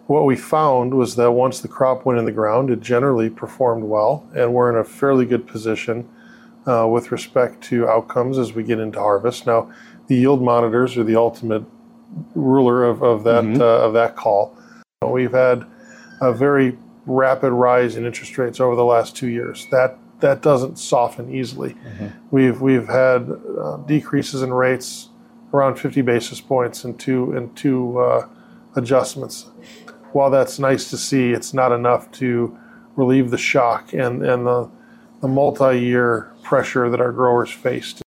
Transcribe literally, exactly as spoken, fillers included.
what we found was that once the crop went in the ground, it generally performed well, and we're in a fairly good position uh, with respect to outcomes as we get into harvest. Now, the yield monitors are the ultimate ruler of, of that mm-hmm. uh, of that call. We've had a very rapid rise in interest rates over the last two years. That that doesn't soften easily. Mm-hmm. We've we've had uh, decreases in rates around fifty basis points and two and two uh, adjustments. While that's nice to see, it's not enough to relieve the shock and and the the multi-year pressure that our growers faced.